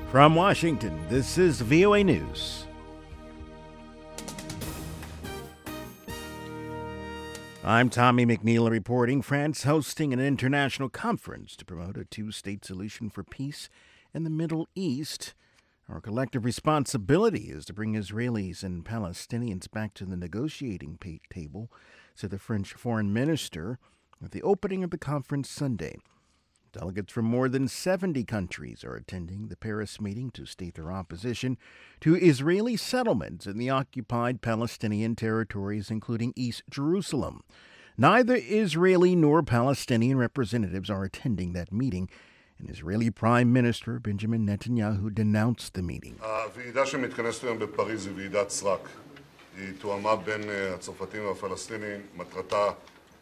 From Washington, this is VOA News. I'm Tommy McNeil reporting. France hosting an international conference to promote a two-state solution for peace in the Middle East. Our collective responsibility is to bring Israelis and Palestinians back to the negotiating table, said the French foreign minister at the opening of the conference Sunday. Delegates from more than 70 countries are attending the Paris meeting to state their opposition to Israeli settlements in the occupied Palestinian territories, including East Jerusalem. Neither Israeli nor Palestinian representatives are attending that meeting, and Israeli Prime Minister Benjamin Netanyahu denounced the meeting. הוועידה שמתכנסת היום בפריז היא ועידת סרק. היא תואמה בין הצרפתים והפלסטינים, מטרתה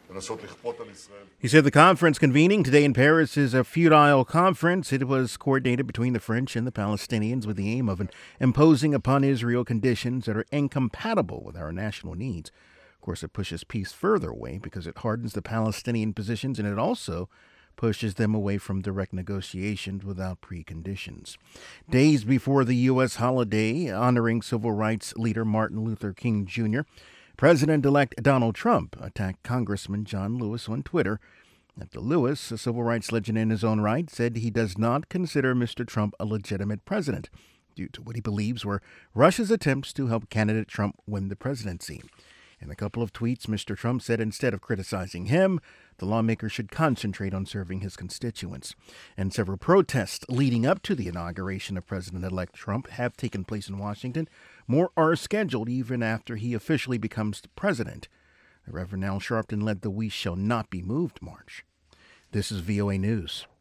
He said the conference convening today in Paris is a futile conference. It was coordinated between the French and the Palestinians with the aim of imposing upon Israel conditions that are incompatible with our national needs. Of course, it pushes peace further away because it hardens the Palestinian positions, and it also pushes them away from direct negotiations without preconditions. Days before the U.S. holiday honoring civil rights leader Martin Luther King Jr., President-elect Donald Trump attacked Congressman John Lewis on Twitter. After Lewis, a civil rights legend in his own right, said he does not consider Mr. Trump a legitimate president due to what he believes were Russia's attempts to help candidate Trump win the presidency. In a couple of tweets, Mr. Trump said instead of criticizing him, the lawmaker should concentrate on serving his constituents. And several protests leading up to the inauguration of President-elect Trump have taken place in Washington. More are scheduled even after he officially becomes the president. The Reverend Al Sharpton led the We Shall Not Be Moved march. This is VOA News.